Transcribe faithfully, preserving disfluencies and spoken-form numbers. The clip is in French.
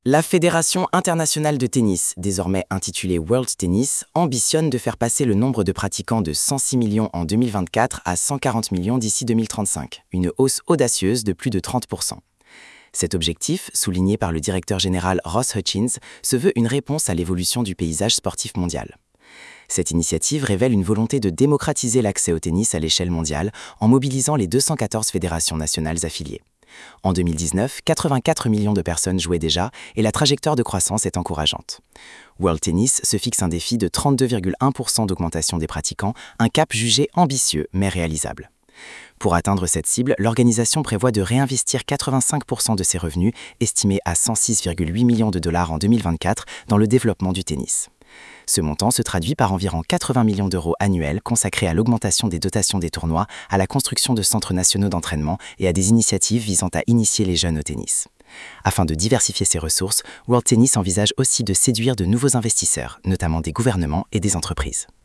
La Fédération internationale de tennis, désormais intitulée World Tennis, ambitionne de faire passer le nombre de pratiquants de cent six millions en deux mille vingt-quatre à cent quarante millions d'ici deux mille trente-cinq, une hausse audacieuse de plus de trente pour cent. Cet objectif, souligné par le directeur général Ross Hutchins, se veut une réponse à l'évolution du paysage sportif mondial. Cette initiative révèle une volonté de démocratiser l'accès au tennis à l'échelle mondiale en mobilisant les deux cent quatorze fédérations nationales affiliées. En deux mille dix-neuf, quatre-vingt-quatre millions de personnes jouaient déjà et la trajectoire de croissance est encourageante. World Tennis se fixe un défi de trente-deux virgule un pour cent d'augmentation des pratiquants, un cap jugé ambitieux mais réalisable. Pour atteindre cette cible, l'organisation prévoit de réinvestir quatre-vingt-cinq pour cent de ses revenus, estimés à cent six virgule huit millions de dollars en deux mille vingt-quatre, dans le développement du tennis. Ce montant se traduit par environ quatre-vingts millions d'euros annuels consacrés à l'augmentation des dotations des tournois, à la construction de centres nationaux d'entraînement et à des initiatives visant à initier les jeunes au tennis. Afin de diversifier ses ressources, World Tennis envisage aussi de séduire de nouveaux investisseurs, notamment des gouvernements et des entreprises.